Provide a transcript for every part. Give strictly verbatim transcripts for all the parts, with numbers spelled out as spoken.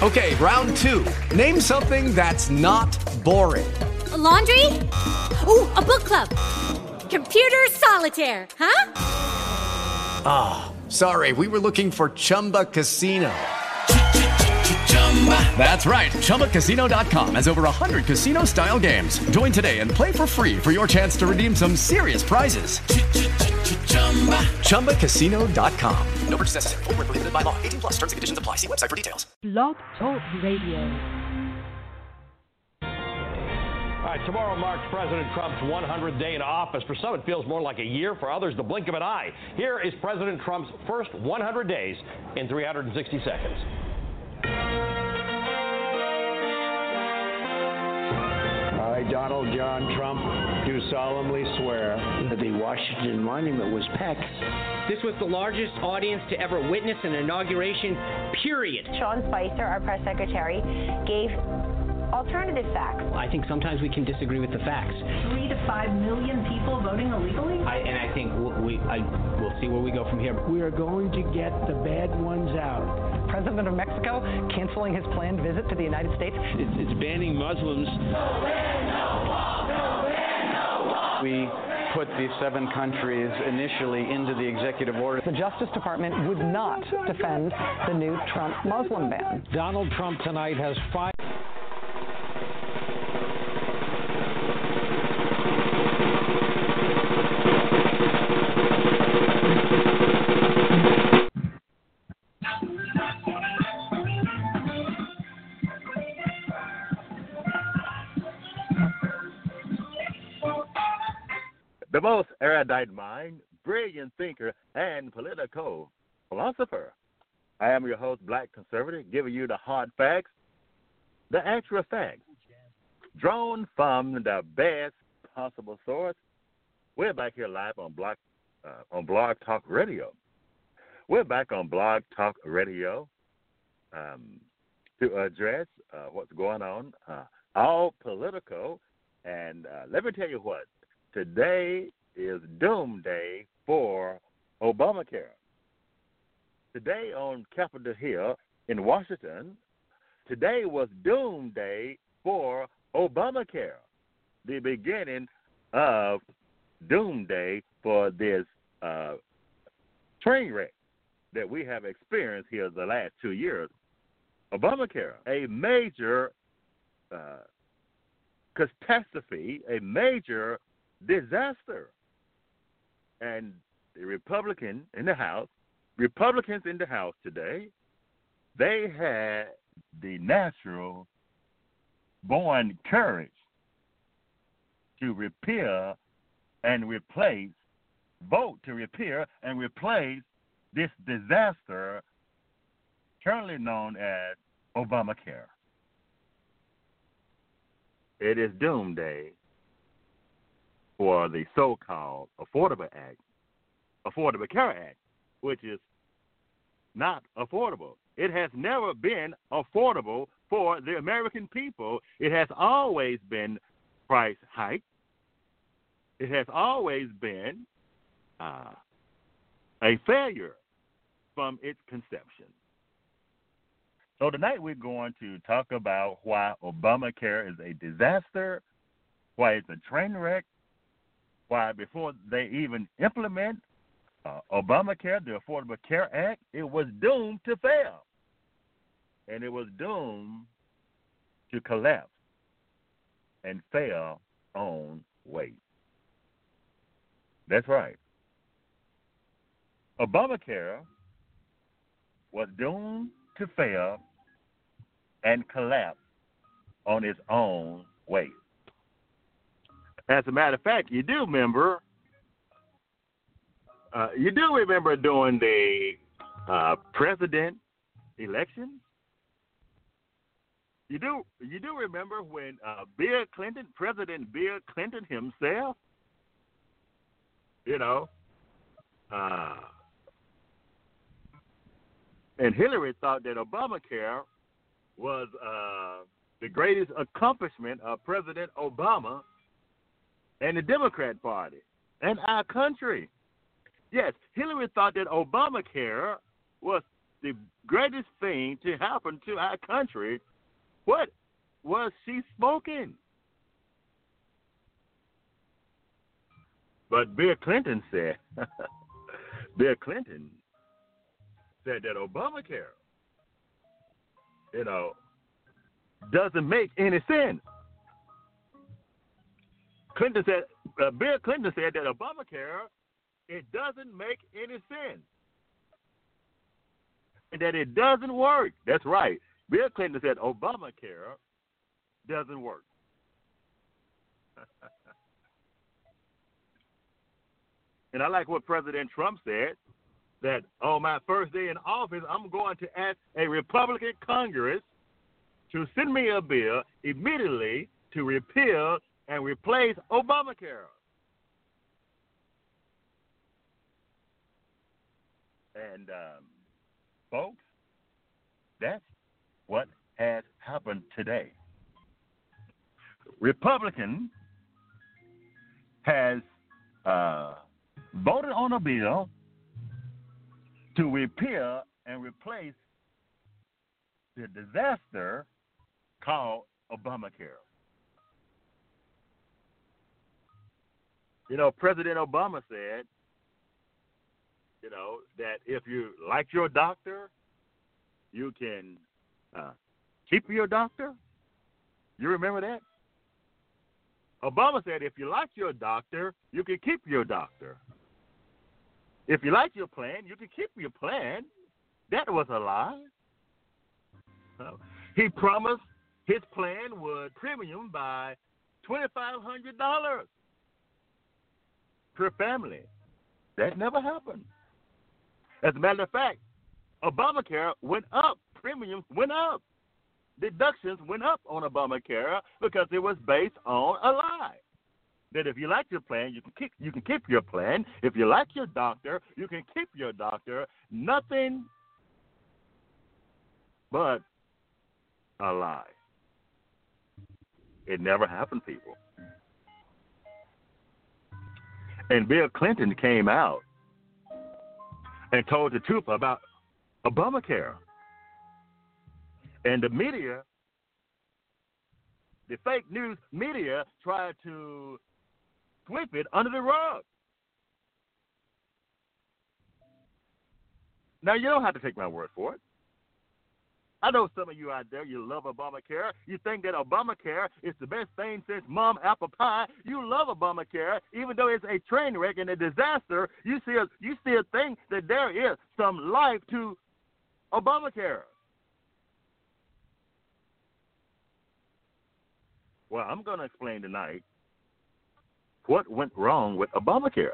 Okay, round two. Name something that's not boring. A laundry? Ooh, a book club. Computer solitaire, huh? Ah, oh, sorry, we were looking for Chumba Casino. That's right, Chumba Casino dot com has over one hundred casino-style games. Join today and play for free for your chance to redeem some serious prizes. Chumba Casino dot com. No purchase necessary. Void where prohibited by law. eighteen plus terms and conditions apply. See website for details. Blog Talk Radio. All right, tomorrow marks President Trump's one hundredth day in office. For some, it feels more like a year. For others, the blink of an eye. Here is President Trump's first one hundred days in three hundred sixty seconds. I, Donald John Trump, do solemnly swear that the Washington Monument was packed. This was the largest audience to ever witness an inauguration, period. Sean Spicer, our press secretary, gave alternative facts. I think sometimes we can disagree with the facts. Three to five million people voting illegally? I, and I think we, I, we'll see where we go from here. We are going to get the bad ones out. President of Mexico canceling his planned visit to the United States. It's, it's banning Muslims. No win, no wall, no win, no wall. We put these seven countries initially into the executive order. The Justice Department would not defend the new Trump Muslim ban. Donald Trump tonight has five. The most erudite mind, brilliant thinker, and political philosopher. I am your host, Black Conservative, giving you the hard facts, the actual facts, drawn from the best possible source. We're back here live on Blog, uh, on Blog Talk Radio. We're back on Blog Talk Radio um, to address uh, what's going on, uh, all political. And uh, let me tell you what. Today is doomsday for Obamacare. Today on Capitol Hill in Washington, today was doomsday for Obamacare, the beginning of doomsday for this uh, train wreck that we have experienced here the last two years. Obamacare, a major uh, catastrophe, a major disaster. And the Republican in the House, Republicans in the House today, they had the natural born courage to repair and replace, vote to repair and replace this disaster currently known as Obamacare. It is doomsday for the so-called Affordable Act, Affordable Care Act, which is not affordable. It has never been affordable for the American people. It has always been price hike. It has always been uh, a failure from its conception. So tonight we're going to talk about why Obamacare is a disaster, why it's a train wreck, why before they even implement uh, Obamacare, the Affordable Care Act, it was doomed to fail. And it was doomed to collapse and fail on weight. That's right. Obamacare was doomed to fail and collapse on its own weight. As a matter of fact, you do remember, uh, you do remember during the uh, president election. You do, you do remember when uh, Bill Clinton, President Bill Clinton himself, you know, uh, and Hillary thought that Obamacare was uh, the greatest accomplishment of President Obama and the Democrat Party and our country. Yes, Hillary thought that Obamacare was the greatest thing to happen to our country, what was she smoking? But Bill Clinton said, Bill Clinton said that Obamacare, you know, doesn't make any sense. Clinton said, uh, Bill Clinton said that Obamacare, it doesn't make any sense. And that it doesn't work. That's right. Bill Clinton said Obamacare doesn't work. And I like what President Trump said, that on my first day in office, I'm going to ask a Republican Congress to send me a bill immediately to repeal and replace Obamacare. And, um, folks, that's what has happened today. Republican has uh, voted on a bill to repeal and replace the disaster called Obamacare. You know, President Obama said, you know, that if you like your doctor, you can uh, keep your doctor. You remember that? Obama said if you like your doctor, you can keep your doctor. If you like your plan, you can keep your plan. That was a lie. Uh, he promised his plan would premium by twenty-five hundred dollars per family. That never happened. As a matter of fact, Obamacare went up. Premiums went up. Deductions went up on Obamacare because it was based on a lie. That if you like your plan, you can keep you can keep your plan. If you like your doctor, you can keep your doctor. Nothing but a lie. It never happened, people. And Bill Clinton came out and told the truth about Obamacare. And the media, the fake news media, tried to sweep it under the rug. Now, you don't have to take my word for it. I know some of you out there, you love Obamacare. You think that Obamacare is the best thing since mom apple pie. You love Obamacare, even though it's a train wreck and a disaster. You still, you still think that there is some life to Obamacare. Well, I'm going to explain tonight what went wrong with Obamacare.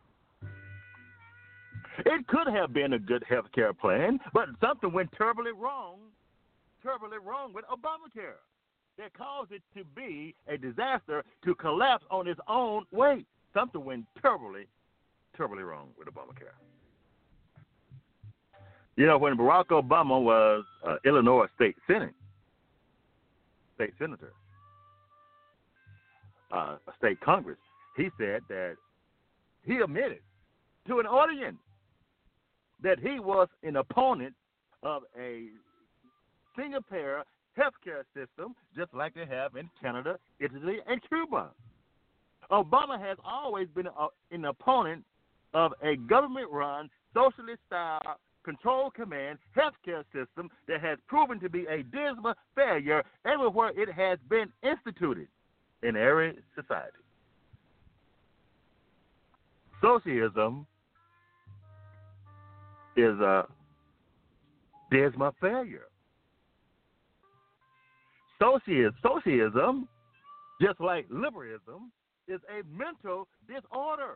It could have been a good health care plan, but something went terribly wrong, terribly wrong with Obamacare that caused it to be a disaster, to collapse on its own weight. Something went terribly, terribly wrong with Obamacare. You know, when Barack Obama was uh, Illinois State Senate, state senator, uh, a state Congress, he said that he admitted to an audience that he was an opponent of a single-payer healthcare system, just like they have in Canada, Italy, and Cuba. Obama has always been a, an opponent of a government-run, socialist-style, control command healthcare system that has proven to be a dismal failure everywhere it has been instituted in every society. Socialism is a dismal failure. Socialism, socialism, just like liberalism, is a mental disorder.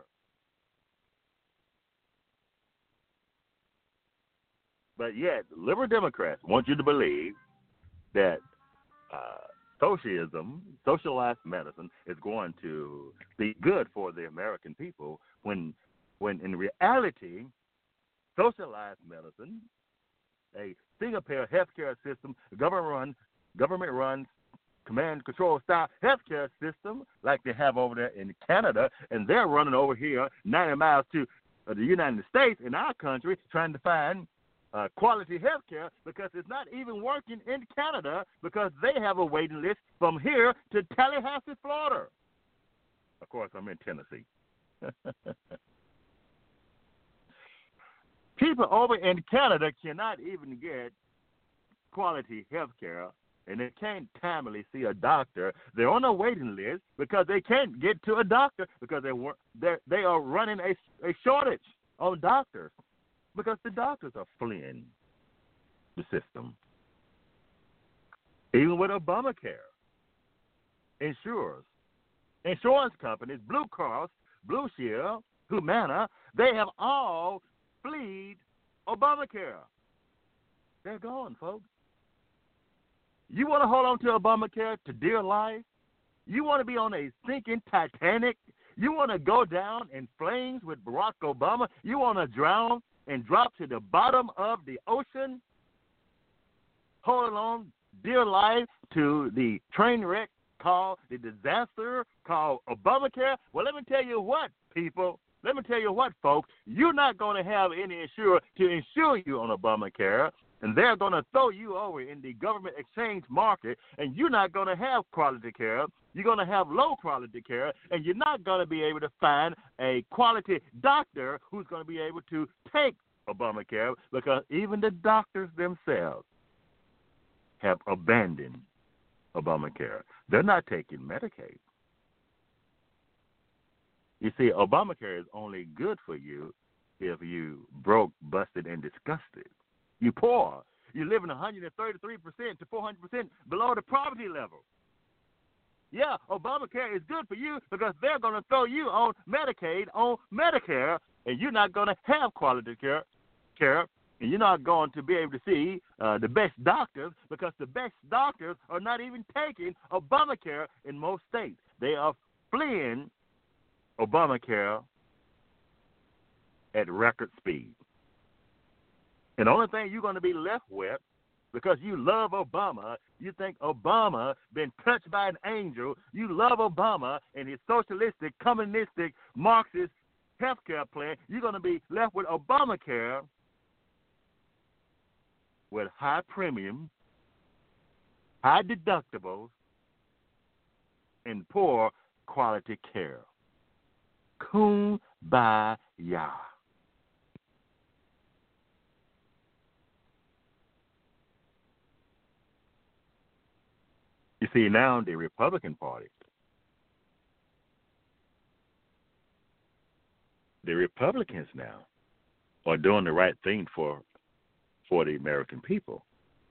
But yet, liberal Democrats want you to believe that uh, socialism, socialized medicine, is going to be good for the American people when, when in reality, socialized medicine, a single-payer healthcare system, government-run, government-run, command control style healthcare system like they have over there in Canada, and they're running over here ninety miles to uh, the United States in our country trying to find uh, quality health care because it's not even working in Canada because they have a waiting list from here to Tallahassee, Florida. Of course, I'm in Tennessee. People over in Canada cannot even get quality health care, and they can't timely see a doctor. They're on a waiting list because they can't get to a doctor because they were they they are running a, a shortage on doctors because the doctors are fleeing the system. Even with Obamacare, insurers, insurance companies, Blue Cross, Blue Shield, Humana, they have all fled Obamacare. They're gone, folks. You want to hold on to Obamacare to dear life? You want to be on a sinking Titanic? You want to go down in flames with Barack Obama? You want to drown and drop to the bottom of the ocean? Holding on dear life to the train wreck called the disaster called Obamacare? Well, let me tell you what, people. Let me tell you what, folks. You're not going to have any insurer to insure you on Obamacare, and they're going to throw you over in the government exchange market, and you're not going to have quality care. You're going to have low quality care, and you're not going to be able to find a quality doctor who's going to be able to take Obamacare because even the doctors themselves have abandoned Obamacare. They're not taking Medicaid. You see, Obamacare is only good for you if you broke, busted, and disgusted. You poor. You're living one hundred thirty-three percent to four hundred percent below the poverty level. Yeah, Obamacare is good for you because they're going to throw you on Medicaid, on Medicare, and you're not going to have quality care, care, and you're not going to be able to see uh, the best doctors because the best doctors are not even taking Obamacare in most states. They are fleeing Obamacare at record speed. And the only thing you're going to be left with, because you love Obama, you think Obama been touched by an angel, you love Obama and his socialistic, communistic, Marxist health care plan, you're going to be left with Obamacare with high premiums, high deductibles, and poor quality care. Kumbaya. You see, now the Republican Party, the Republicans now are doing the right thing for for the American people.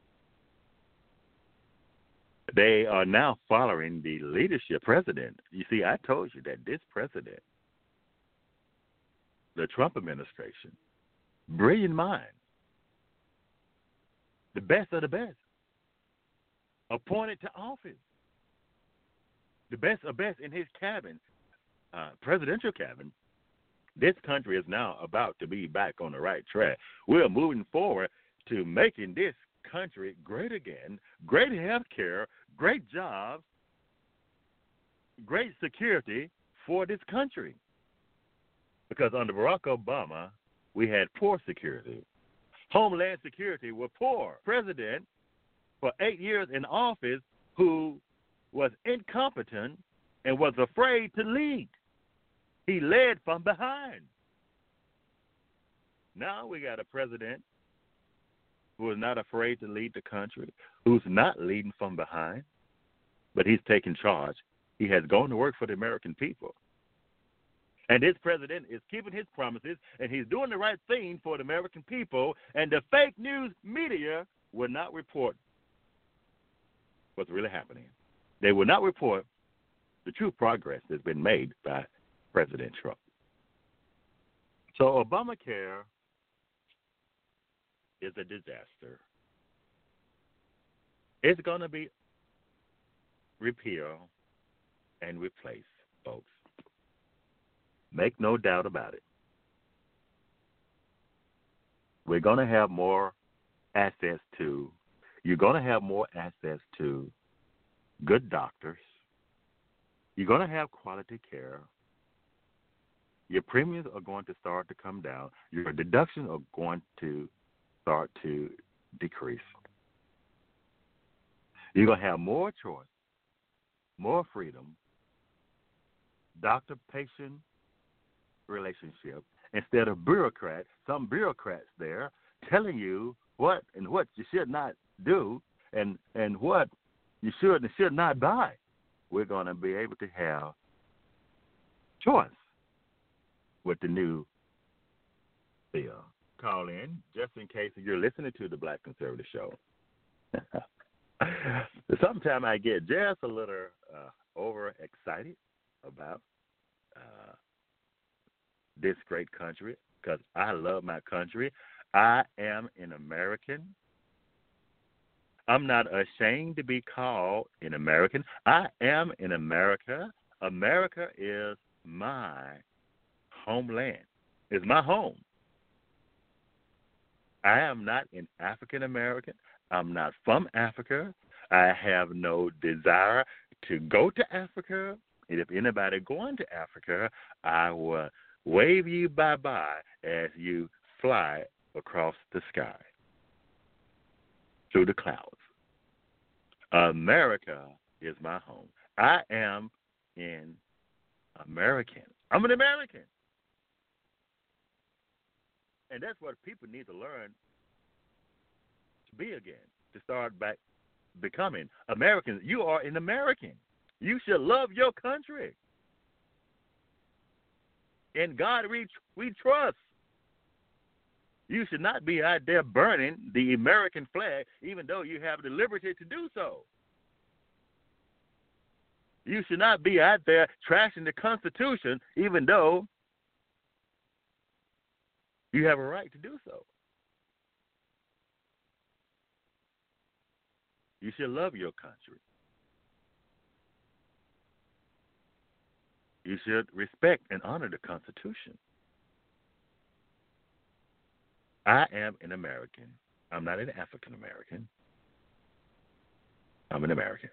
They are now following the leadership president. You see, I told you that this president, the Trump administration, brilliant mind, the best of the best, appointed to office, the best of best in his cabin, uh, presidential cabin. This country is now about to be back on the right track. We're moving forward to making this country great again, great health care, great jobs, great security for this country. Because under Barack Obama, we had poor security. Homeland Security were poor. President for eight years in office who was incompetent and was afraid to lead. He led from behind. Now we got a president who is not afraid to lead the country, who's not leading from behind, but he's taking charge. He has gone to work for the American people. And this president is keeping his promises, and he's doing the right thing for the American people, and the fake news media will not report what's really happening. They will not report the true progress that's been made by President Trump. So Obamacare is a disaster. It's going to be repealed and replaced, folks. Make no doubt about it. We're going to have more access to, you're going to have more access to good doctors. You're going to have quality care. Your premiums are going to start to come down. Your deductions are going to start to decrease. You're going to have more choice, more freedom, doctor-patient relationship, instead of bureaucrats, some bureaucrats there telling you what and what you should not do and, and what you should and should not buy. We're going to be able to have choice with the new bill. Call in just in case you're listening to the Black Conservative Show. Sometimes I get just a little uh, overexcited about uh, this great country because I love my country. I am an American. I'm not ashamed to be called an American. I am in America. America is my homeland. It's my home. I am not an African American. I'm not from Africa. I have no desire to go to Africa. And if anybody going to Africa, I will wave you bye-bye as you fly across the sky through the clouds. America is my home. I am an American. I'm an American. And that's what people need to learn to be again, to start back becoming Americans. You are an American. You should love your country. In God we, we trust. You should not be out there burning the American flag, even though you have the liberty to do so. You should not be out there trashing the Constitution, even though you have a right to do so. You should love your country. You should respect and honor the Constitution. I am an American. I'm not an African American. I'm an American.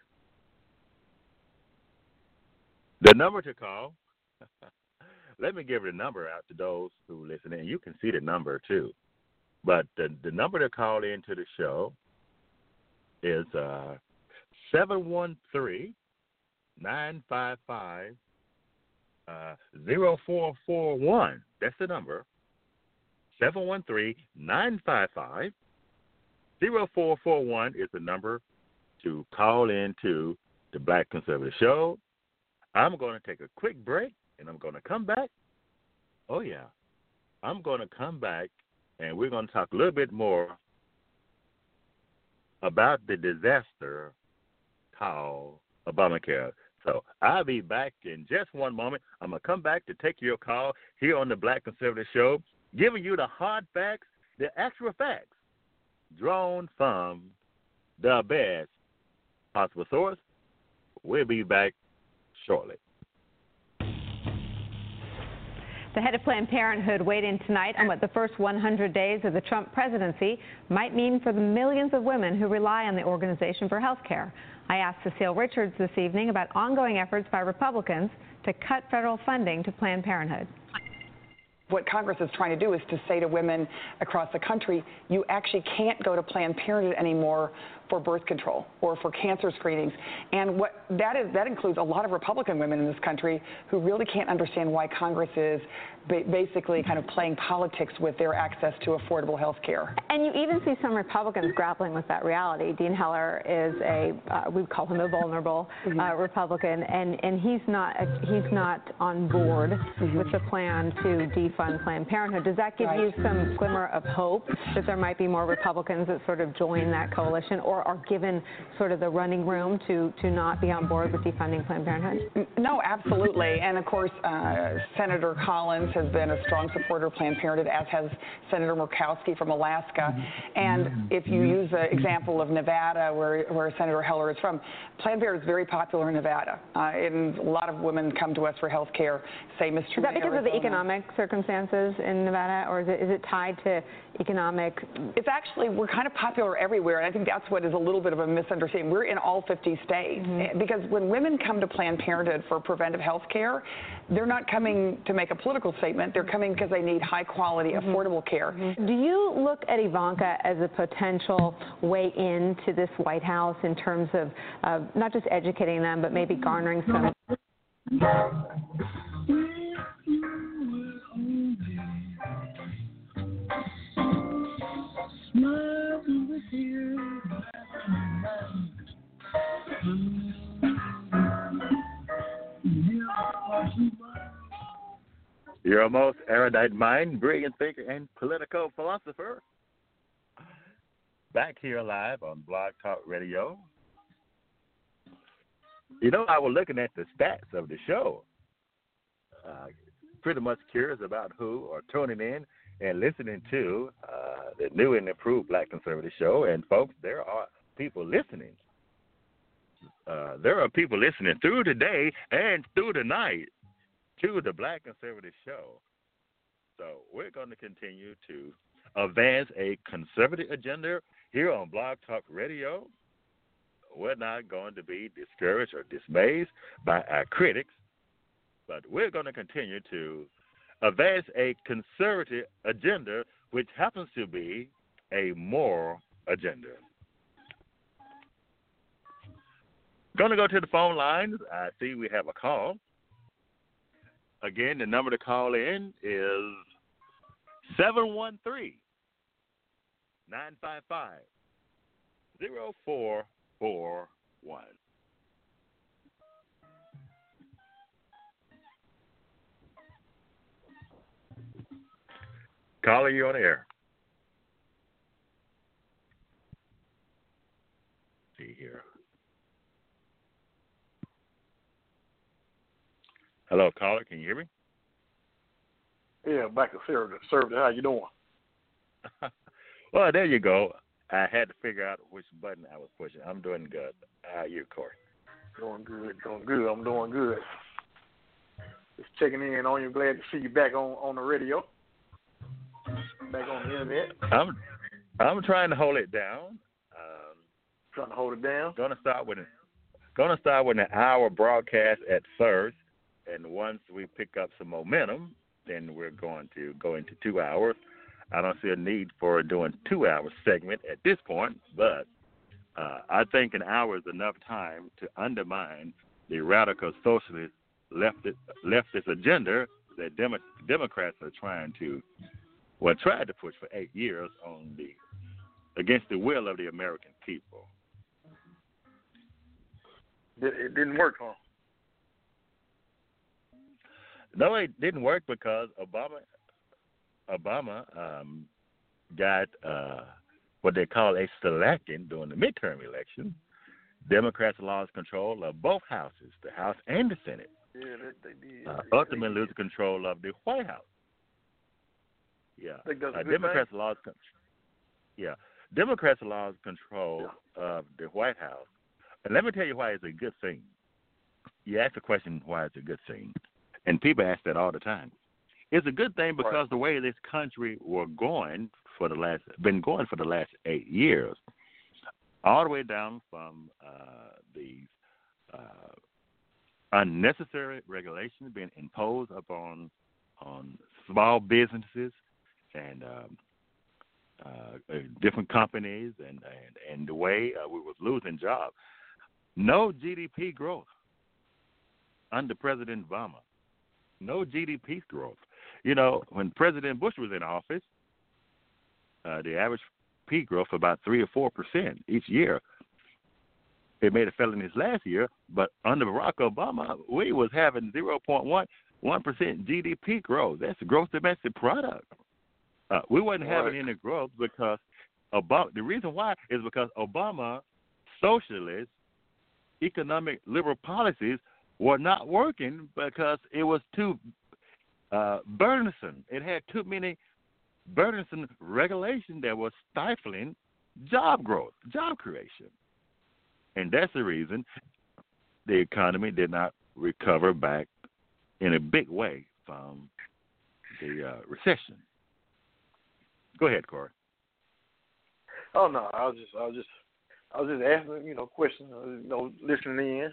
The number to call, let me give the number out to those who listen, and you can see the number too. But the, the number to call into the show is uh, seven one three, nine five five, zero four four one. That's the number. seven one three, nine five five, zero four four one is the number to call into the Black Conservative Show. I'm going to take a quick break, and I'm going to come back. Oh, yeah. I'm going to come back, and we're going to talk a little bit more about the disaster called Obamacare. So I'll be back in just one moment. I'm going to come back to take your call here on the Black Conservative Show, giving you the hard facts, the actual facts, drawn from the best possible source. We'll be back shortly. The head of Planned Parenthood weighed in tonight on what the first one hundred days of the Trump presidency might mean for the millions of women who rely on the organization for health care. I asked Cecile Richards this evening about ongoing efforts by Republicans to cut federal funding to Planned Parenthood. What Congress is trying to do is to say to women across the country, you actually can't go to Planned Parenthood anymore for birth control or for cancer screenings. And what that is, that includes a lot of Republican women in this country who really can't understand why Congress is ba- basically kind of playing politics with their access to affordable health care. And you even see some Republicans grappling with that reality. Dean Heller is a, uh, we call him a vulnerable mm-hmm. uh, Republican, and, and he's not a, he's not on board mm-hmm. with the plan to defund Planned Parenthood. Does that give right. you some glimmer of hope that there might be more Republicans that sort of join that coalition, or are given sort of the running room to, to not be on board with defunding Planned Parenthood? No, absolutely. And of course, uh, Senator Collins has been a strong supporter of Planned Parenthood, as has Senator Murkowski from Alaska. And if you use the example of Nevada, where, where Senator Heller is from, Planned Parenthood is very popular in Nevada. Uh, and a lot of women come to us for health care, same as true in Arizona. Is that because Arizona. of the economic circumstances in Nevada, or is it, is it tied to economic? It's actually, we're kind of popular everywhere, and I think that's what what is a little bit of a misunderstanding. We're in all fifty states mm-hmm. because when women come to Planned Parenthood for preventive health care, they're not coming to make a political statement. They're coming because they need high quality, mm-hmm. affordable care. Mm-hmm. Do you look at Ivanka as a potential way into this White House in terms of uh, not just educating them, but maybe garnering some? Your most erudite mind, brilliant thinker, and political philosopher. Back here live on Blog Talk Radio. You know, I was looking at the stats of the show. Uh, pretty much curious about who are tuning in and listening to uh, the new and improved Black Conservative Show. And, folks, there are people listening. Uh, there are people listening through the day and through the night to the Black Conservative Show. So we're going to continue to advance a conservative agenda here on Blog Talk Radio. We're not going to be discouraged or dismayed by our critics, but we're going to continue to advance a conservative agenda, which happens to be a moral agenda. Going to go to the phone lines. I see we have a call. Again, the number to call in is seven one three, nine five five, zero four four one. Caller, you on the air. Let's see here. Hello, caller. Can you hear me? Yeah, back to service. How you doing? Well, there you go. I had to figure out which button I was pushing. I'm doing good. How are you, Corey? Doing good. Doing good. I'm doing good. Just checking in on you. Glad to see you back on, on the radio. Back on the internet. I'm I'm trying to hold it down. Um, trying to hold it down. Gonna start with a, gonna start with an hour broadcast at first. And once we pick up some momentum, then we're going to go into two hours. I don't see a need for doing two-hour segment at this point, but uh, I think an hour is enough time to undermine the radical socialist leftist, leftist agenda that Demo- Democrats are trying to, well, tried to push for eight years on the against the will of the American people. It didn't work, huh? No, it didn't work because Obama Obama um, got uh, what they call a selecting during the midterm election. Democrats lost control of both houses, the House and the Senate. Yeah, they, they did. Uh, ultimately, lose control of the White House. Yeah, I think that's a uh, good Democrats thing. lost. Con- yeah, Democrats lost control yeah. of the White House, and let me tell you why it's a good thing. You ask the question why it's a good thing. And people ask that all the time. It's a good thing because right. the way this country were going for the last, been going for the last eight years, all the way down from uh, these uh, unnecessary regulations being imposed upon on small businesses and um, uh, different companies, and and, and the way uh, we was losing jobs. No G D P growth under President Obama. No G D P growth. You know, when President Bush was in office, uh, the average P growth was about three or four percent each year. It made a fell in his last year, but under Barack Obama, we was having zero point one percent G D P growth. That's the gross domestic product. Uh, we wasn't right. having any growth because Obama. The reason why is because Obama socialist economic liberal policies were not working because it was too uh, burdensome. It had too many burdensome regulations that were stifling job growth, job creation. And that's the reason the economy did not recover back in a big way from the uh, recession. Go ahead, Corey. Oh no, I was just, I was just, I was just asking, you know, questions, uh, you know, listening in.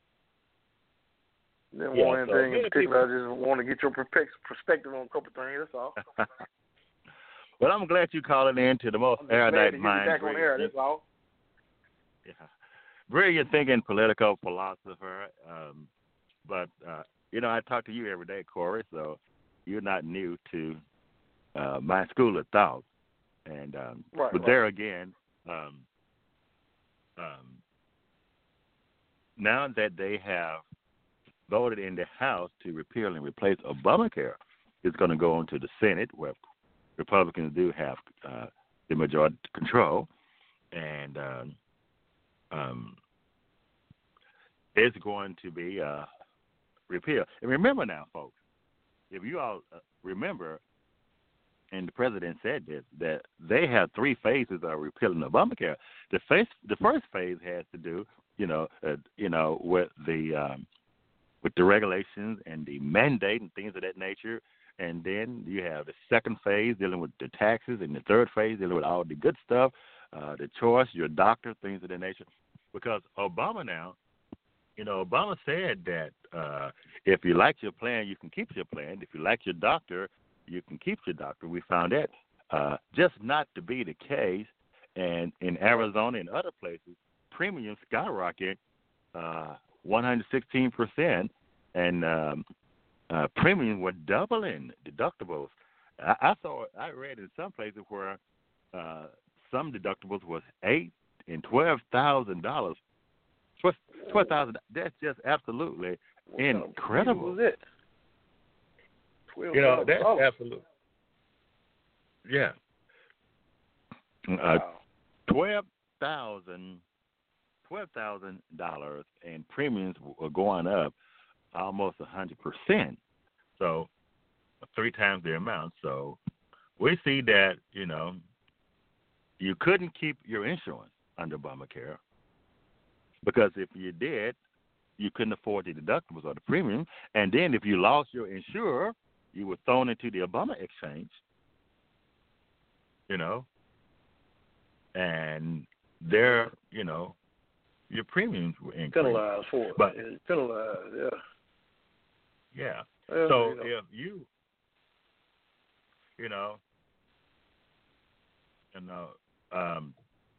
Didn't Yeah, want so anything in many particular. people- I just want to get your perspec- perspective on a couple things. That's all. Well, I'm glad you calling in to the most I'm just glad to erudite get you mind. back on air. That's all. Yeah. Brilliant thinking political philosopher. Um, but, uh, you know, I talk to you every day, Corey, so you're not new to uh, my school of thought. And um, Right, But right. there again, um, um, now that they have voted in the House to repeal and replace Obamacare, it's going to go on to the Senate, where Republicans do have uh, the majority control. And um, um, it's going to be uh, repealed. And remember now, folks, if you all uh, remember, and the president said this, that they have three phases of repealing Obamacare. The phase, the first phase has to do, you know, uh, you know, with the um, with the regulations and the mandate and things of that nature. And then you have the second phase dealing with the taxes, and the third phase dealing with all the good stuff, uh, the choice, your doctor, things of that nature. Because Obama now, you know, Obama said that uh, if you like your plan, you can keep your plan. If you like your doctor, you can keep your doctor. We found that uh, just not to be the case. And in Arizona and other places, premiums skyrocket uh, one hundred sixteen percent, and um, uh, premiums were doubling deductibles. I, I saw, I read in some places where uh, some deductibles was eight and twelve thousand dollars. Twelve thousand. That's just absolutely incredible. What was it? You know, that's oh. absolute. Yeah. Uh, twelve thousand, twelve thousand dollars, and premiums were going up almost a hundred percent. So, three times the amount. So, we see that you know, you couldn't keep your insurance under Obamacare because if you did, you couldn't afford the deductibles or the premium, and then if you lost your insurer, you were thrown into the Obama exchange, you know, and there, you know, your premiums were increased. Penalized for it. But, penalized, yeah. Yeah. Well, so you know. if you, you know, you know, um,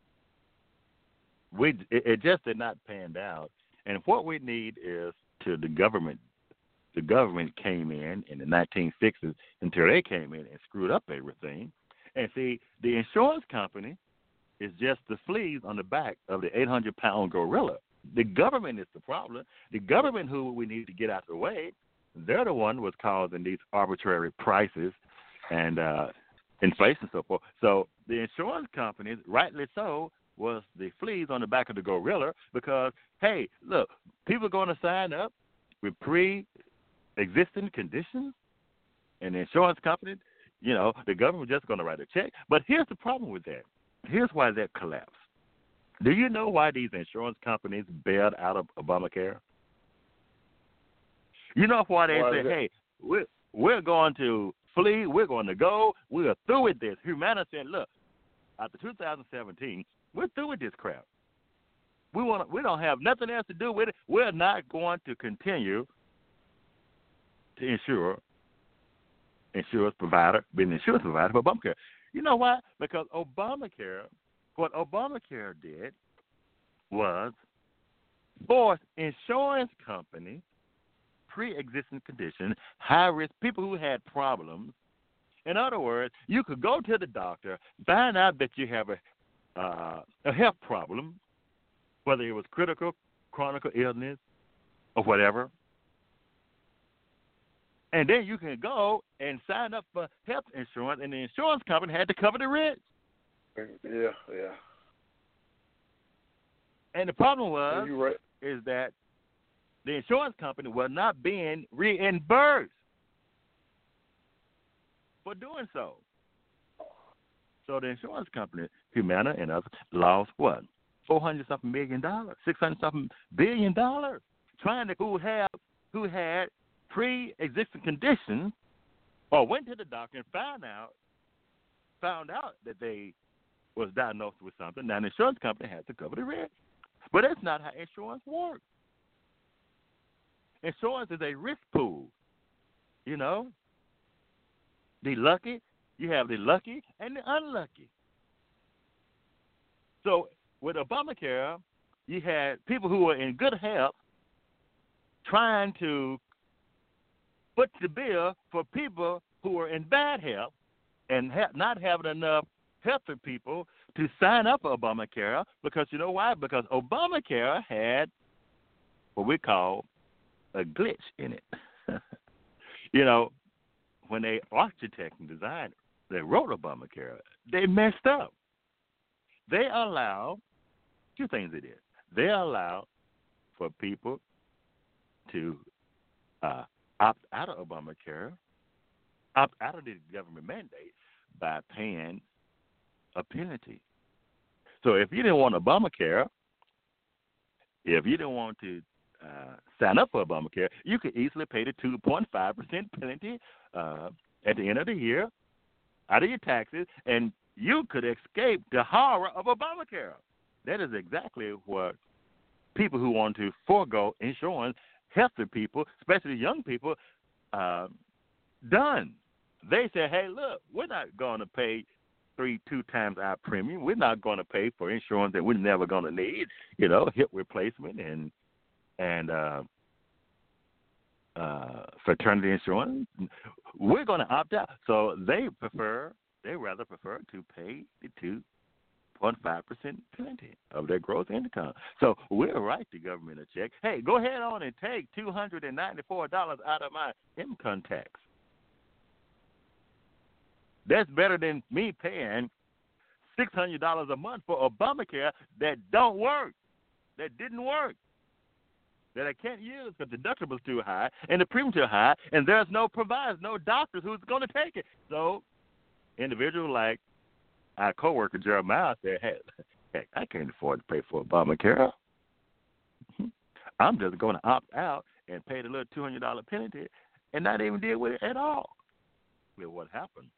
we it, it just did not pan out, and what we need is to the government. The government came in in the nineteen sixties until they came in and screwed up everything. And see, the insurance company is just the fleas on the back of the eight hundred pound gorilla. The government is the problem. The government who we need to get out of the way, they're the one who was causing these arbitrary prices and uh, inflation and so forth. So the insurance companies, rightly so, was the fleas on the back of the gorilla because, hey, look, people are going to sign up with pre-existing conditions, and the insurance company, you know, the government just going to write a check. But here's the problem with that. Here's why that collapsed. Do you know why these insurance companies bailed out of Obamacare? You know why they why say, hey, we're, we're going to flee, we're going to go, we're through with this. Humana said, look, after two thousand seventeen, we're through with this crap. We want we don't have nothing else to do with it. We're not going to continue to insure insurance provider, being an insurance provider for Obamacare. You know why? Because Obamacare, what Obamacare did was force insurance companies, pre-existing conditions, high-risk people who had problems. In other words, you could go to the doctor, find out that you have a uh, a health problem, whether it was critical, chronic illness, or whatever, and then you can go and sign up for health insurance, and the insurance company had to cover the rent. Yeah, yeah. And the problem was You're right. is that the insurance company was not being reimbursed for doing so. So the insurance company, Humana and others, lost what? Four hundred something million dollars, six hundred something billion dollars, trying to who have who had pre-existing conditions, or went to the doctor and found out found out that they was diagnosed with something, now the insurance company has to cover the risk. But that's not how insurance works. Insurance is a risk pool. You know, the lucky, you have the lucky and the unlucky. So with Obamacare, you had people who were in good health trying to foot the bill for people who were in bad health and ha- not having enough healthy people to sign up for Obamacare because you know why? Because Obamacare had what we call a glitch in it. You know, when they architect and designer, they wrote Obamacare, they messed up. They allow two things they did. They allow for people to uh, opt out of Obamacare, opt out of the government mandate by paying a penalty. So if you didn't want Obamacare, if you didn't want to uh, sign up for Obamacare, you could easily pay the two point five percent penalty uh, at the end of the year out of your taxes, and you could escape the horror of Obamacare. That is exactly what people who want to forego insurance, healthy people, especially young people, uh, done. They say, hey, look, we're not going to pay three, two times our premium. We're not going to pay for insurance that we're never going to need, you know, hip replacement and and uh, uh, fraternity insurance. We're going to opt out. So they prefer, they rather prefer to pay the two point five percent penalty of their gross income. So we'll write the government a check. Hey, go ahead on and take two hundred ninety-four dollars out of my income tax. That's better than me paying six hundred dollars a month for Obamacare that don't work, that didn't work, that I can't use because the deductible's too high and the premium's too high, and there's no providers, no doctors who's going to take it. So individuals like our coworker Jeremiah said, hey, hey, I can't afford to pay for Obamacare. I'm just going to opt out and pay the little two hundred dollars penalty and not even deal with it at all. Well, what happened?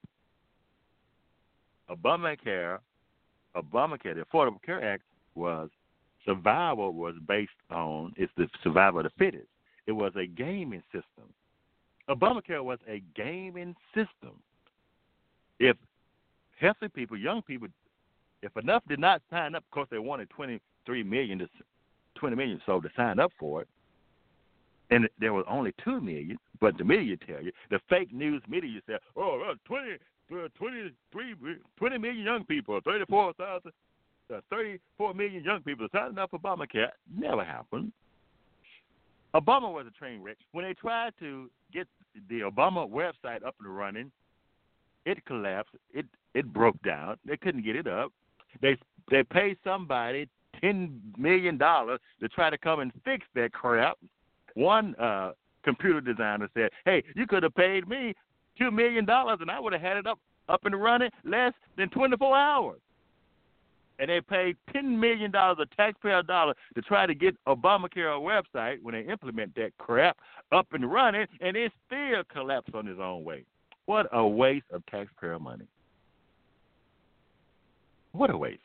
Obamacare, Obamacare, the Affordable Care Act was, survival was based on, it's the survival of the fittest. It was a gaming system. Obamacare was a gaming system. If healthy people, young people, if enough did not sign up, of course they wanted twenty-three million, to, twenty million so to sign up for it, and there was only two million, but the media tell you, the fake news media said, oh, well, twenty, twenty-three, twenty million young people, thirty-four thousand, uh, thirty-four million young people signing up for Obamacare. Never happened. Obama was a train wreck. When they tried to get the Obama website up and running, it collapsed. It it broke down. They couldn't get it up. They they paid somebody ten million dollars to try to come and fix that crap. One uh, computer designer said, "Hey, you could have paid me two million dollars, and I would have had it up up and running less than twenty-four hours." And they paid ten million dollars of taxpayer dollars to try to get Obamacare website when they implement that crap up and running, and it still collapsed on its own way. What a waste of taxpayer money. What a waste.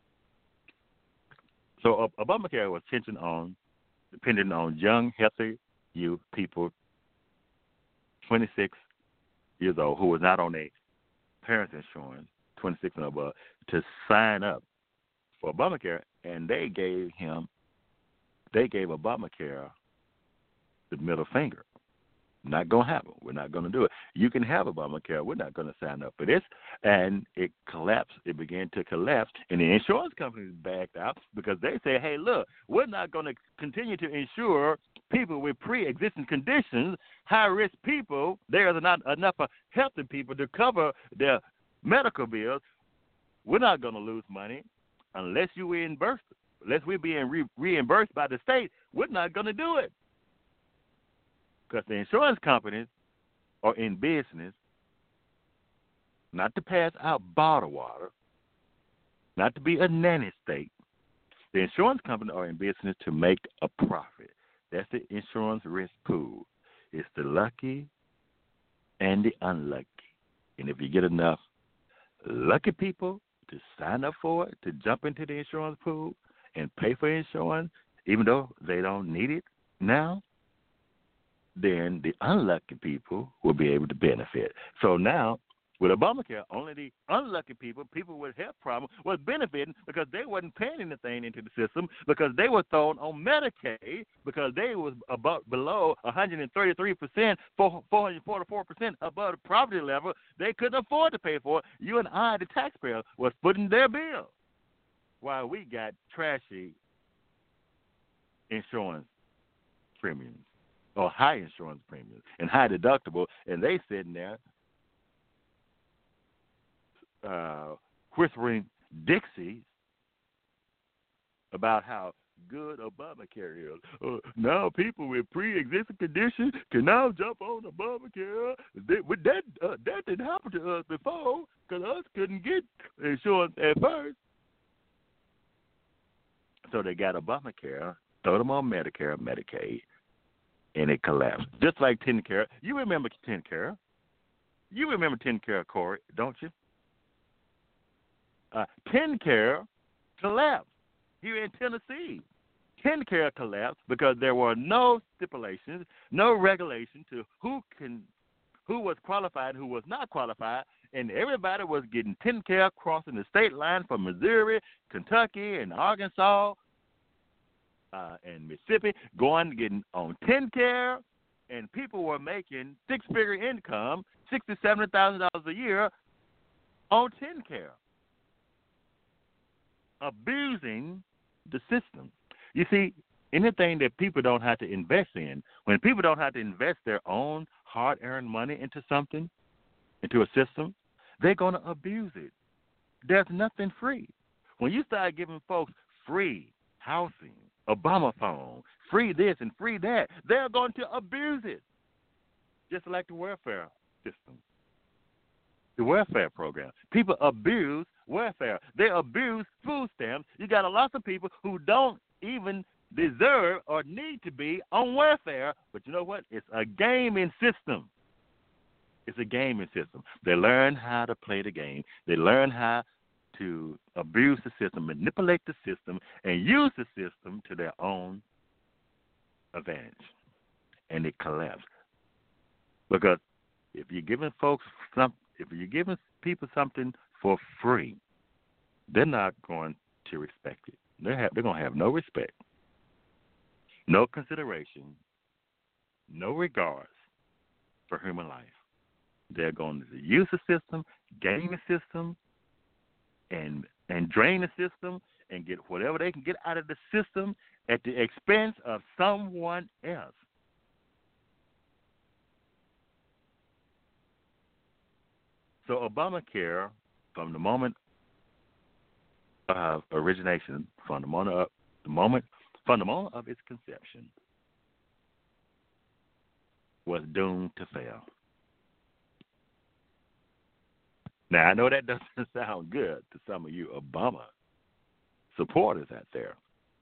So uh, Obamacare was tension on, depending on young, healthy youth people, twenty-six years old, who was not on a parents' insurance, twenty-six and above, to sign up for Obamacare, and they gave him, they gave Obamacare the middle finger. Not going to happen. We're not going to do it. You can have Obamacare. We're not going to sign up for this. And it collapsed. It began to collapse. And the insurance companies backed out because they say, hey, look, we're not going to continue to insure people with pre-existing conditions, high-risk people. There is not enough healthy people to cover their medical bills. We're not going to lose money unless you reimburse. Unless we're being re- reimbursed by the state, we're not going to do it. Because the insurance companies are in business not to pass out bottled water, not to be a nanny state. The insurance companies are in business to make a profit. That's the insurance risk pool. It's the lucky and the unlucky. And if you get enough lucky people to sign up for it, to jump into the insurance pool and pay for insurance, even though they don't need it now, then the unlucky people will be able to benefit. So now, with Obamacare, only the unlucky people, people with health problems, was benefiting because they wasn't paying anything into the system because they were thrown on Medicaid because they was about below one hundred thirty-three percent, four hundred forty-four percent above the poverty level. They couldn't afford to pay for it. You and I, the taxpayer, was footing their bill while we got trashy insurance premiums or high insurance premiums and high deductible, and they sitting there Uh, whispering Dixie about how good Obamacare is. Uh, now people with pre-existing conditions can now jump on Obamacare. That that, uh, that didn't happen to us before because us couldn't get insurance at first. So they got Obamacare, throw them on Medicare, Medicaid, and it collapsed. Just like TennCare. You remember TennCare. You remember TennCare, Corey, don't you? Uh, TennCare collapsed here in Tennessee. TennCare collapsed because there were no stipulations, no regulation to who can, who was qualified, who was not qualified, and everybody was getting TennCare crossing the state line from Missouri, Kentucky, and Arkansas, uh, and Mississippi, going getting on TennCare, and people were making six-figure income, sixty, seventy thousand dollars a year on TennCare, abusing the system. You see, anything that people don't have to invest in, when people don't have to invest their own hard-earned money into something, into a system, they're going to abuse it. There's nothing free. When you start giving folks free housing, Obama phone, free this and free that, they're going to abuse it, just like the welfare system. The welfare program. People abuse welfare. They abuse food stamps. You got a lot of people who don't even deserve or need to be on welfare. But you know what? It's a gaming system. It's a gaming system. They learn how to play the game. They learn how to abuse the system, manipulate the system, and use the system to their own advantage. And it collapses. Because if you're giving folks some, if you're giving people something for free, they're not going to respect it. They have, they're going to have no respect, no consideration, no regards for human life. They're going to use the system, game the system, and and drain the system and get whatever they can get out of the system at the expense of someone else. So Obamacare, from the moment of origination, from the moment of, the moment, from the moment of its conception, was doomed to fail. Now, I know that doesn't sound good to some of you Obama supporters out there.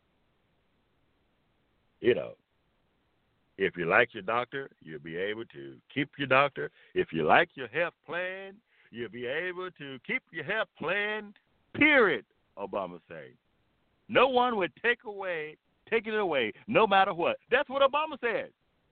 You know, if you like your doctor, you'll be able to keep your doctor. If you like your health plan, you'll be able to keep your health plan, period, Obama said. No one would take away, take it away, no matter what. That's what Obama said.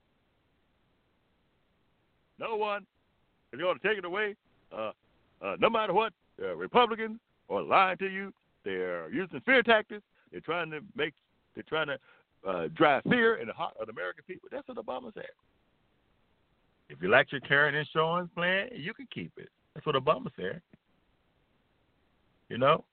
No one, if you want to take it away, uh, uh, no matter what, uh, Republicans are lying to you. They're using fear tactics. They're trying to make, they're trying to uh, drive fear in the heart of the American people. That's what Obama said. If you like your current insurance plan, you can keep it. That's what Obama said. You know?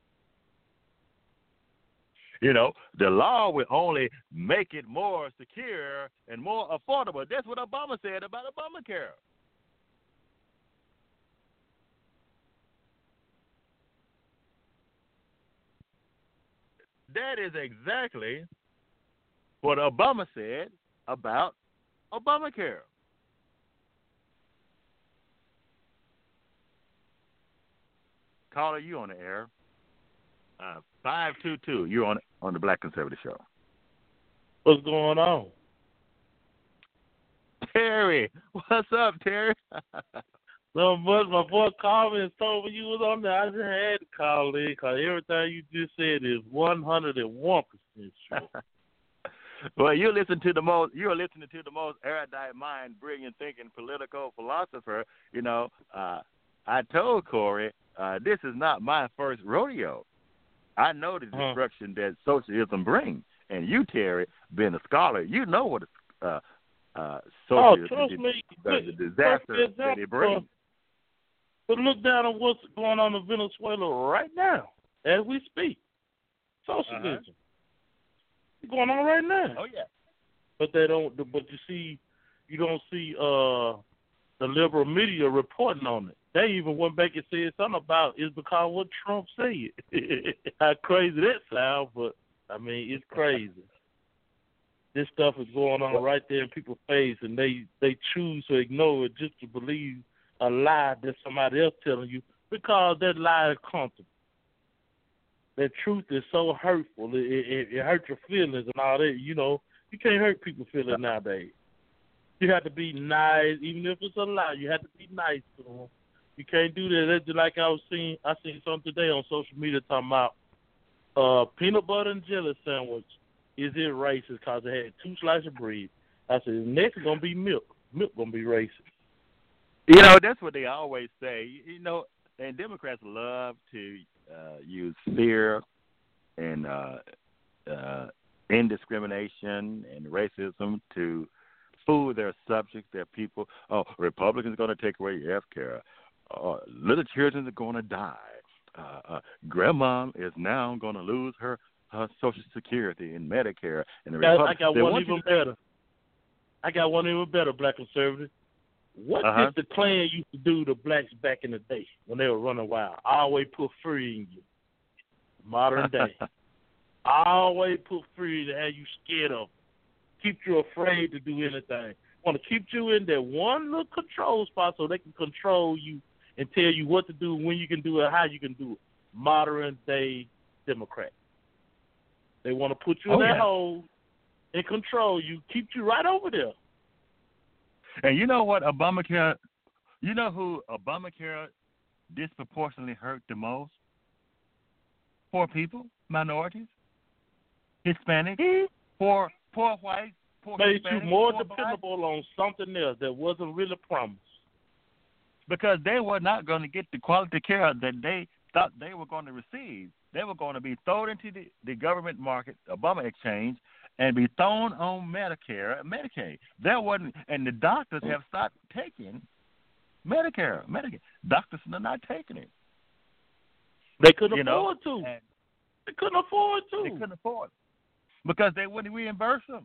You know, the law will only make it more secure and more affordable. That's what Obama said about Obamacare. That is exactly what Obama said about Obamacare. Caller, you on the air. Uh, five two two, you're on on the Black Conservative Show. What's going on? Terry. What's up, Terry? No, but my boy called me and told me you was on there. I just had to call in because everything you just said is one hundred one percent true. Well, you listen to the most. You're listening to the most erudite mind, brilliant thinking, political philosopher. You know, uh, I told Corey, uh, this is not my first rodeo. I know the destruction uh-huh. that socialism brings, and you, Terry, being a scholar, you know what uh, uh, socialism, oh, trust the, me, the, the disaster that it brings. But look down on what's going on in Venezuela right now, as we speak. Socialism. Uh-huh. Going on right now. Oh yeah. But they don't. But you see, you don't see uh, the liberal media reporting on it. They even went back and said something about it's because what Trump said. How crazy that sounds, but I mean it's crazy. This stuff is going on right there in people's face, and they they choose to ignore it just to believe a lie that somebody else telling you because that lie is comfortable. That truth is so hurtful. It, it, it hurts your feelings and all that. You know, you can't hurt people's feelings nowadays. You have to be nice, even if it's a lie. You have to be nice to them. You can't do that. That's just like I was seeing. I seen something today on social media talking about uh, peanut butter and jelly sandwich. Is it racist because it had two slices of bread? I said next is gonna be milk. Milk gonna be racist. You know, that's what they always say. You know, and Democrats love to uh, use fear and uh, uh, indiscrimination and racism to fool their subjects, their people. Oh, Republicans are going to take away your health care. Uh, little children are going to die. Uh, uh, grandma is now going to lose her, her Social Security and Medicare. And the I, Republicans, I got they one want even you to... better. I got one even better, Black conservative. What uh-huh. did the Klan used to do to blacks back in the day when they were running wild? Always put fear in you. Modern day. Always put fear to have you scared of them. Keep you afraid to do anything. Want to keep you in that one little control spot so they can control you and tell you what to do, when you can do it, how you can do it. Modern day Democrats. They want to put you oh, in that yeah. hole and control you, keep you right over there. And you know what Obamacare, you know who Obamacare disproportionately hurt the most? Poor people, minorities, Hispanics, mm-hmm. poor poor whites, poor Made Hispanics, you more poor dependable black. On something else that wasn't really promised. Because they were not going to get the quality care that they thought they were going to receive. They were going to be thrown into the, the government market, Obama exchange, and be thrown on Medicare and Medicaid. There wasn't, and the doctors have stopped taking Medicare, Medicaid. Doctors are not taking it. They couldn't you afford know? to. And they couldn't afford to. They couldn't afford it because they wouldn't reimburse them.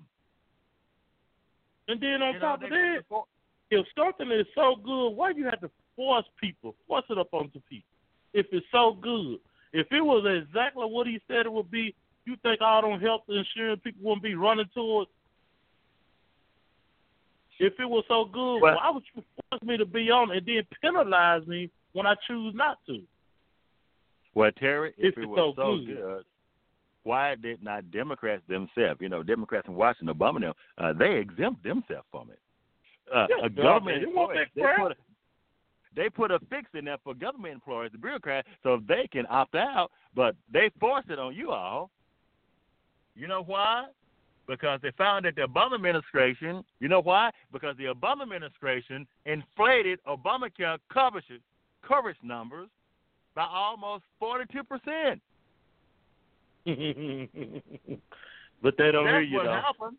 And then on you top know, of that, afford- if something is so good, why do you have to force people, force it up onto people? If it's so good, if it was exactly what he said it would be, you think all them health insurance people wouldn't be running towards? If it was so good, well, why would you force me to be on it and then penalize me when I choose not to? Well, Terry, if, if it was so, so good. good, why did not Democrats themselves, you know, Democrats in Washington, Obama, uh, they exempt themselves from it? Uh, yeah, a government they, employee, they, put a, they put a fix in there for government employees, the bureaucrats, so they can opt out, but they force it on you all. You know why? Because they found that the Obama administration, you know why? Because the Obama administration inflated Obamacare coverage, coverage numbers by almost forty-two percent. But they don't That's hear you, what though. happened.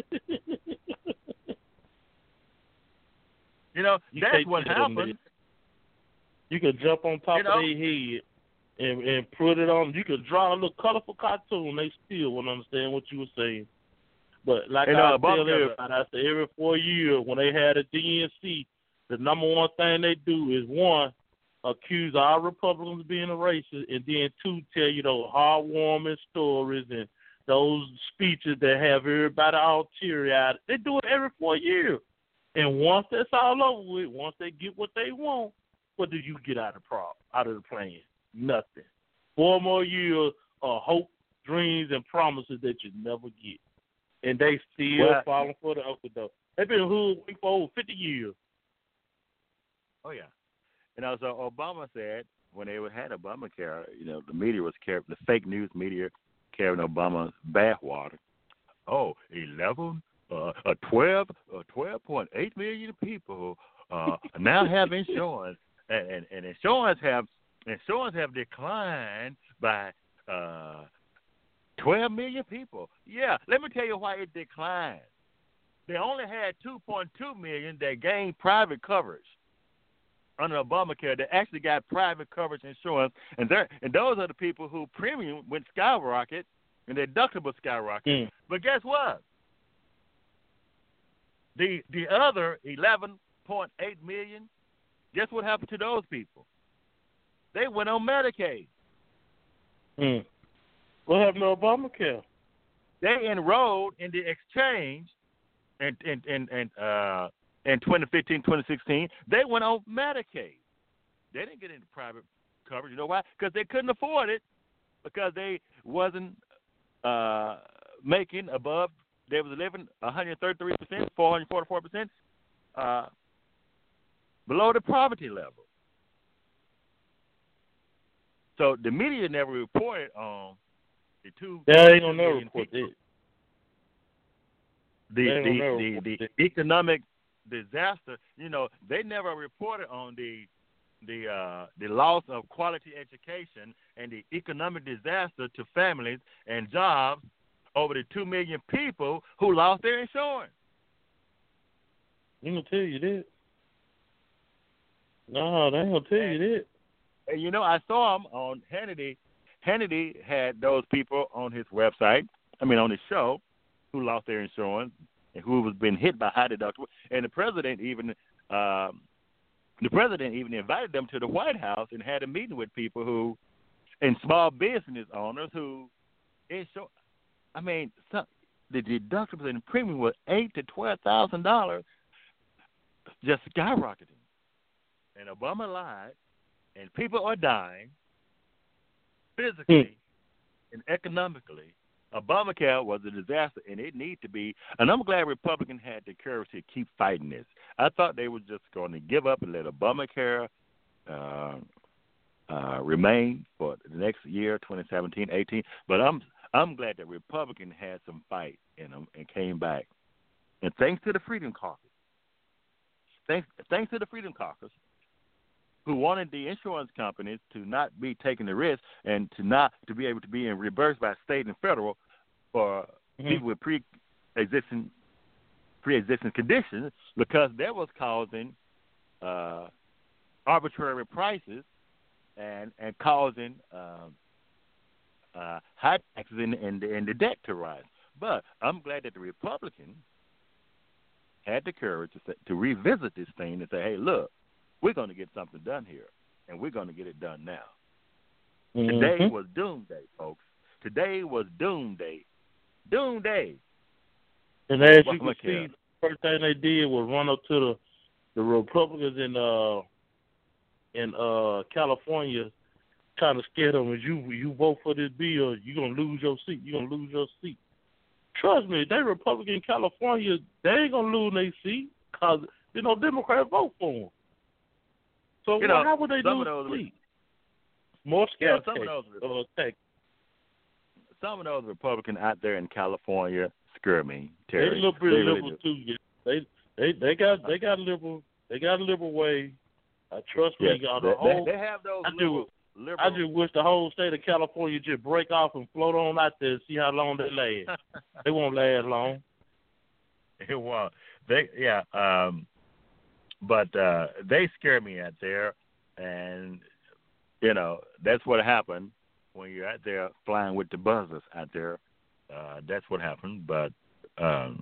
You know, you that's what happened. You can jump on top you know? of their head and, and put it on. You can draw a little colorful cartoon. They still won't understand what you were saying. But like and, I uh, tell everybody, I say every four years when they had a D N C, the number one thing they do is, one, accuse all Republicans of being a racist, and then two, tell you those heartwarming stories and those speeches that have everybody all teary-eyed. They do it every four years. And once that's all over with, once they get what they want, what do you get out of the problem, out of the plan? Nothing. Four more years of hope, dreams, and promises that you never get. And they still well, falling for the okey-doke. They've been hoodwinked for over fifty years. Oh, yeah. You know, so Obama said when they had Obamacare, you know, the media was carrying, the fake news media carrying Obama's bathwater. Oh, eleven, uh, uh, twelve, uh, twelve point eight million people uh, now have insurance, and, and, and insurance have insurance have declined by uh, twelve million people. Yeah, let me tell you why it declined. They only had two point two million that gained private coverage under Obamacare. They actually got private coverage insurance, and and those are the people who premium went skyrocket and their deductible skyrocket. Mm. But guess what? The the other eleven point eight million, guess what happened to those people? They went on Medicaid. Mm. What happened to Obamacare? They enrolled in the exchange in in in, in uh in twenty fifteen, twenty sixteen. They went on Medicaid. They didn't get into private coverage. You know why? Because they couldn't afford it. Because they wasn't uh, making above. They was living one hundred thirty-three percent, four hundred forty-four percent uh, below the poverty level. So the media never reported on the two. Yeah, they ain't gonna never report it. The the, the, the economic disaster. You know, they never reported on the the uh, the loss of quality education and the economic disaster to families and jobs over the two million people who lost their insurance. You gonna tell you that? No, they ain't gonna tell and, you that. And you know, I saw him on Hannity. Hannity had those people on his website. I mean, on his show, who lost their insurance and who was been hit by high deductible. And the president even, um, the president even invited them to the White House and had a meeting with people who, and small business owners who, insure. I mean, some, the deductibles and the premium were eight to twelve thousand dollars, just skyrocketing. And Obama lied, and people are dying physically mm. and economically. Obamacare was a disaster, and it needs to be. And I'm glad Republicans had the courage to keep fighting this. I thought they were just going to give up and let Obamacare uh, uh, remain for the next year, twenty seventeen, eighteen. But I'm I'm glad that Republicans had some fight in them and came back. And thanks to the Freedom Caucus, thanks thanks to the Freedom Caucus, who wanted the insurance companies to not be taking the risk and to not to be able to be reimbursed by state and federal for mm-hmm. people with pre-existing pre-existing conditions, because that was causing uh, arbitrary prices and and causing um, uh, high taxes and and the, and the debt to rise. But I'm glad that the Republicans had the courage to say, to revisit this thing and say, hey, look, we're going to get something done here, and we're going to get it done now. Mm-hmm. Today was doomsday, folks. Today was doomsday. Doomsday. And as you can see, the first thing they did was run up to the the Republicans in uh in uh California, trying to scare them. If you you vote for this bill, you're gonna lose your seat. You're gonna lose your seat. Trust me, they Republican in California, they ain't gonna lose their seat because you know Democrats vote for them. So you know, how would they some lose of those, seat? More scare yeah, some of those, uh, some of those Republicans out there in California scare me, Terry. They look pretty they liberal really too. They they they got they got a liberal they got a liberal way. Uh, trust yeah, me, y'all. They, the whole, they have those I liberal, just, liberal. I just wish the whole state of California just break off and float on out there and see how long they last. They won't last long. It won't. They yeah. Um, but uh, they scare me out there, and you know that's what happened when you're out there flying with the buzzers out there. Uh, that's what happened. But um,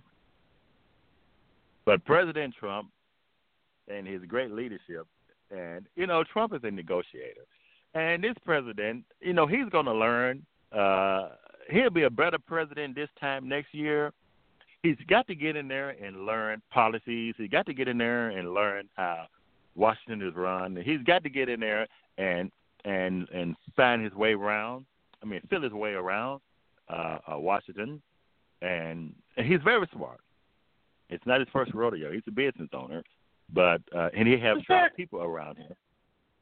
but President Trump and his great leadership, and you know Trump is a negotiator, and this president, you know, he's going to learn. Uh, he'll be a better president this time next year. He's got to get in there and learn policies. He's got to get in there and learn how Washington is run. He's got to get in there and and and find his way around. I mean, feel his way around uh, uh, Washington, and, and he's very smart. It's not his first rodeo. He's a business owner, but uh, and he has sharp people around him.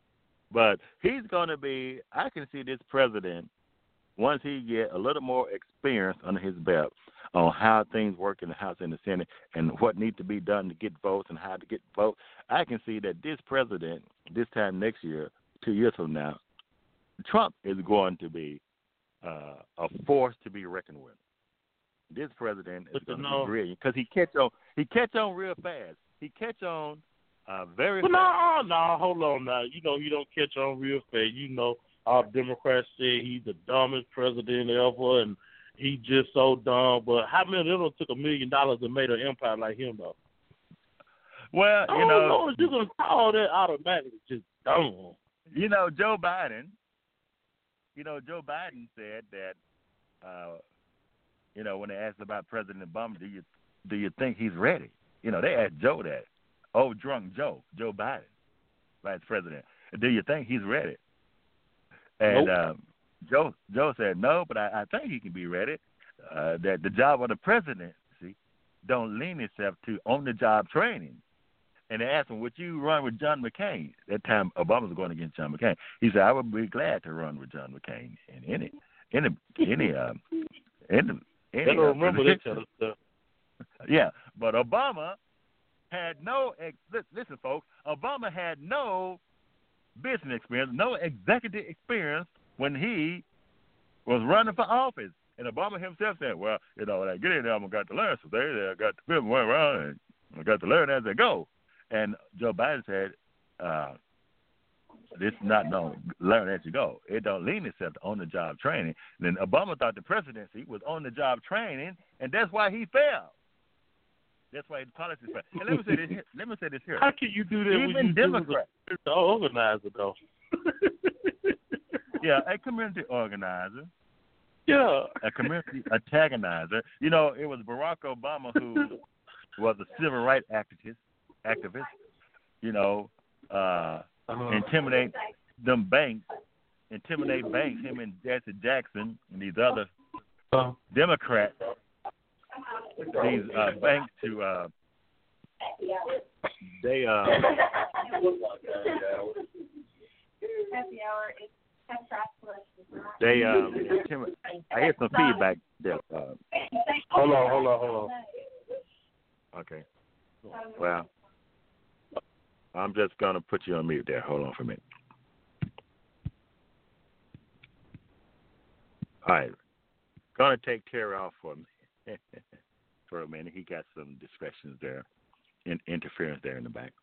But he's going to be, I can see this president, once he get a little more experience under his belt on how things work in the House and the Senate and what needs to be done to get votes and how to get votes, I can see that this president, this time next year, two years from now, Trump is going to be uh, a force to be reckoned with. This president is going to be brilliant because he catch on. He catch on real fast. He catch on uh, very well, fast. No, no, hold on now. You know, you don't catch on real fast. You know, our Democrats say he's the dumbest president ever, and he just so dumb. But how many of them took a million dollars and made an empire like him, though? Well, you I don't know, know if you're going to call that automatically just dumb. You know, Joe Biden. You know, Joe Biden said that. Uh, You know, when they asked about President Obama, do you do you think he's ready? You know, they asked Joe that. Oh, drunk Joe, Joe Biden, Vice President. Do you think he's ready? And nope. um, Joe Joe said no, but I, I think he can be ready. Uh, that the job of the presidency don't lean itself to on-the-job training. And they asked him, would you run with John McCain? That time Obama was going against John McCain. He said, I would be glad to run with John McCain in any any any um any. I don't remember that kind of stuff. Yeah, but Obama had no, ex- listen, folks, Obama had no business experience, no executive experience when he was running for office. And Obama himself said, well, you know, when I get in there, I'm going to got to learn some things. I got to flip my way around, and I got to learn as I go. And Joe Biden said, uh, this is not no learn as you go. It don't lean itself to on-the-job training. And then Obama thought the presidency was on-the-job training, and that's why he failed. That's why his policies failed. And let me say this here. Let me say this here. How can you do that Even when you Democrats, do the organizer, though? yeah, a community organizer. Yeah. A community antagonizer. You know, it was Barack Obama who was a civil rights activist, activist you know, uh, Uh-huh. intimidate them banks, intimidate banks, him and Jesse Jackson and these other uh-huh. Democrats, these uh, banks to, uh, they, uh, they, um, intimidate, I hear some feedback there. Uh, hold on, hold on, hold on. Okay. Well. I'm just going to put you on mute there. Hold on for a minute. All right. Going to take Terry off for me for a minute. He got some distractions there, in, interference there in the back.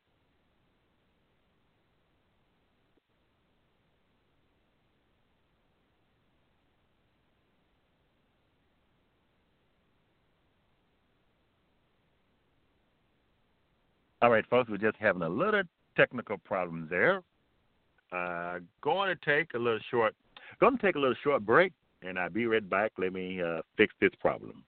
All right, folks, we're just having a little technical problems there. Uh, going to take a little short, going to take a little short break, and I'll be right back. Let me uh, fix this problem.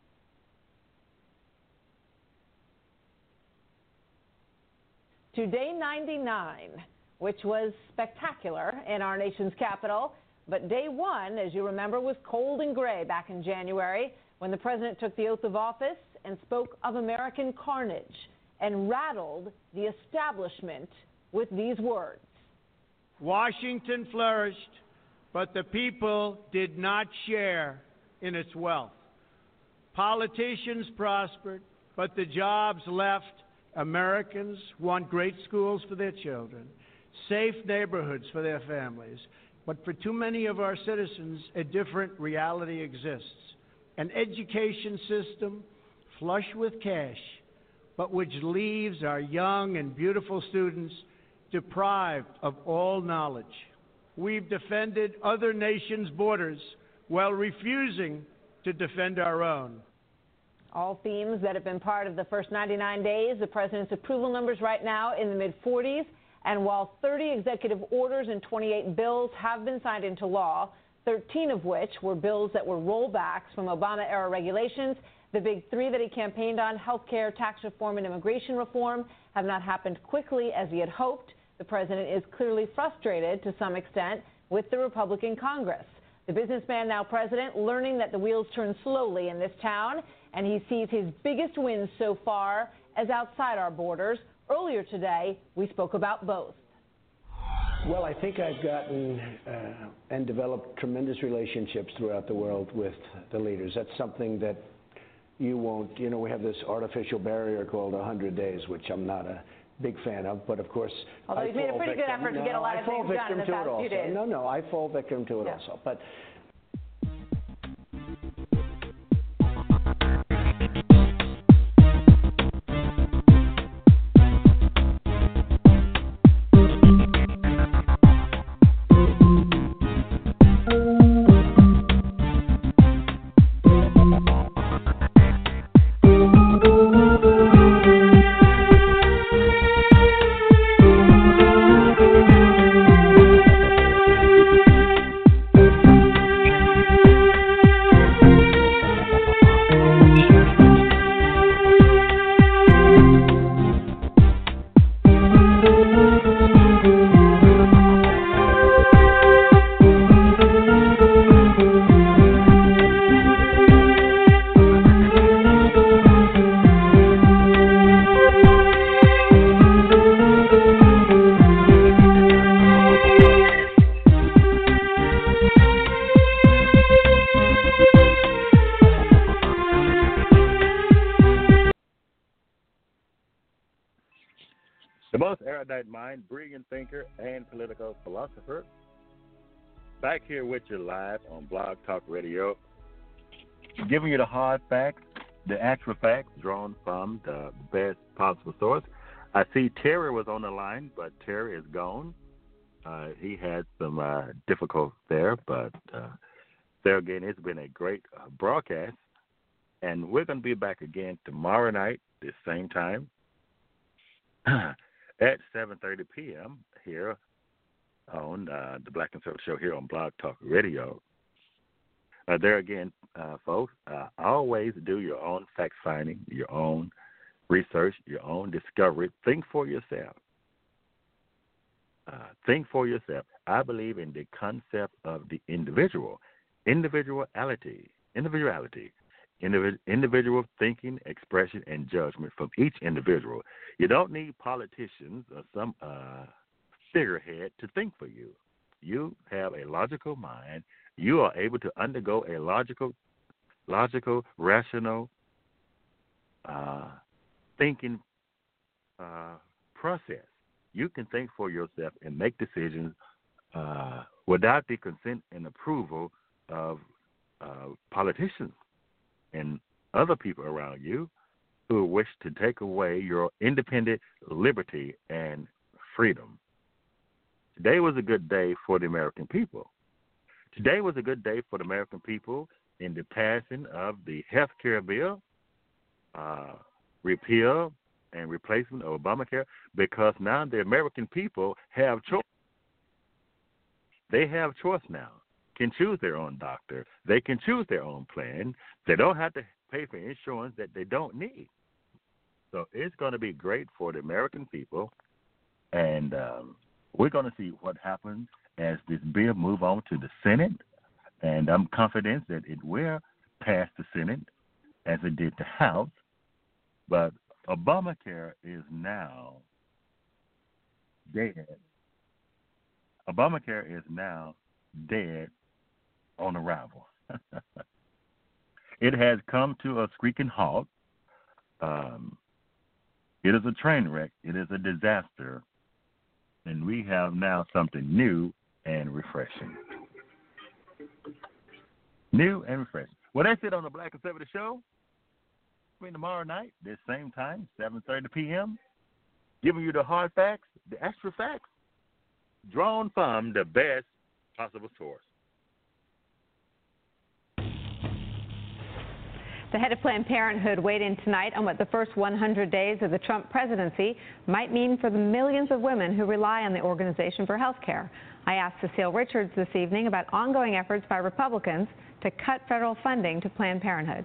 To day ninety-nine, which was spectacular in our nation's capital, but day one, as you remember, was cold and gray back in January when the president took the oath of office and spoke of American carnage and rattled the establishment with these words. Washington flourished, but the people did not share in its wealth. Politicians prospered, but the jobs left. Americans want great schools for their children, safe neighborhoods for their families, but for too many of our citizens, a different reality exists. An education system flush with cash, but which leaves our young and beautiful students deprived of all knowledge. We've defended other nations' borders while refusing to defend our own. All themes that have been part of the first ninety-nine days. The president's approval numbers right now in the mid forties. And while thirty executive orders and twenty-eight bills have been signed into law, thirteen of which were bills that were rollbacks from Obama-era regulations, the big three that he campaigned on, health care, tax reform, and immigration reform, have not happened quickly as he had hoped. The president is clearly frustrated to some extent with the Republican Congress. The businessman, now president, learning that the wheels turn slowly in this town, and he sees his biggest wins so far as outside our borders. Earlier today, we spoke about both. Well, I think I've gotten uh, and developed tremendous relationships throughout the world with the leaders. That's something that you won't, you know, we have this artificial barrier called one hundred days, which I'm not a big fan of, but of course, although I you've made a pretty victim. good effort no, to get a lot I of fall things done in the victim to past it also. few days. No, no, I fall victim to it Yeah. also. But The most erudite mind, brilliant thinker, and political philosopher. Back here with you live on Blog Talk Radio, giving you the hard facts, the actual facts drawn from the best possible source. I see Terry was on the line, but Terry is gone. Uh, he had some uh, difficulties there, but uh, there again, it's been a great uh, broadcast. And we're going to be back again tomorrow night, this same time, at seven thirty p.m. here on uh, the Black Conservative Show here on Blog Talk Radio. Uh, there again, uh, folks, uh, always do your own fact-finding, your own research, your own discovery. Think for yourself. Uh, think for yourself. I believe in the concept of the individual, individuality, individuality. Individual thinking, expression, and judgment from each individual. You don't need politicians or some uh, figurehead to think for you. You have a logical mind. You are able to undergo a logical, logical, rational uh, thinking uh, process. You can think for yourself and make decisions uh, without the consent and approval of uh, politicians and other people around you who wish to take away your independent liberty and freedom. Today was a good day for the American people. Today was a good day for the American people in the passing of the health care bill, uh, repeal and replacement of Obamacare, because now the American people have choice. They have choice now. Can choose their own doctor. They can choose their own plan. They don't have to pay for insurance that they don't need. So it's going to be great for the American people, and um, we're going to see what happens as this bill move on to the Senate, and I'm confident that it will pass the Senate as it did the House, but Obamacare is now dead. Obamacare is now dead on arrival. It has come to a screeching halt. Um, it is a train wreck. It is a disaster. And we have now something new and refreshing. New and refreshing. Well, that's it on the Black Conservative Show. I mean, tomorrow night, this same time, seven thirty p.m., giving you the hard facts, the extra facts, drawn from the best possible source. The head of Planned Parenthood weighed in tonight on what the first one hundred days of the Trump presidency might mean for the millions of women who rely on the organization for health care. I asked Cecile Richards this evening about ongoing efforts by Republicans to cut federal funding to Planned Parenthood.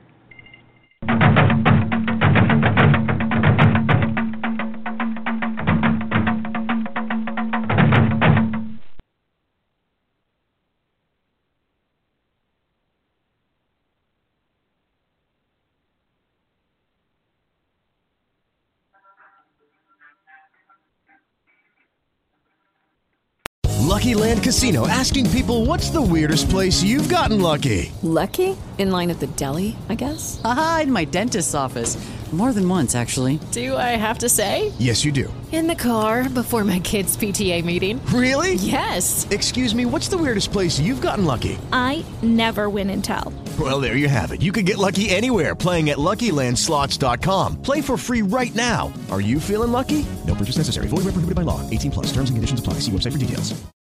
Lucky Land Casino, asking people, what's the weirdest place you've gotten lucky? Lucky? In line at the deli, I guess? Aha, in my dentist's office. More than once, actually. Do I have to say? Yes, you do. In the car before my kids' P T A meeting. Really? Yes. Excuse me, what's the weirdest place you've gotten lucky? I never win and tell. Well, there you have it. You can get lucky anywhere, playing at Lucky Land Slots dot com. Play for free right now. Are you feeling lucky? No purchase necessary. Void where prohibited by law. eighteen plus. Terms and conditions apply. See website for details.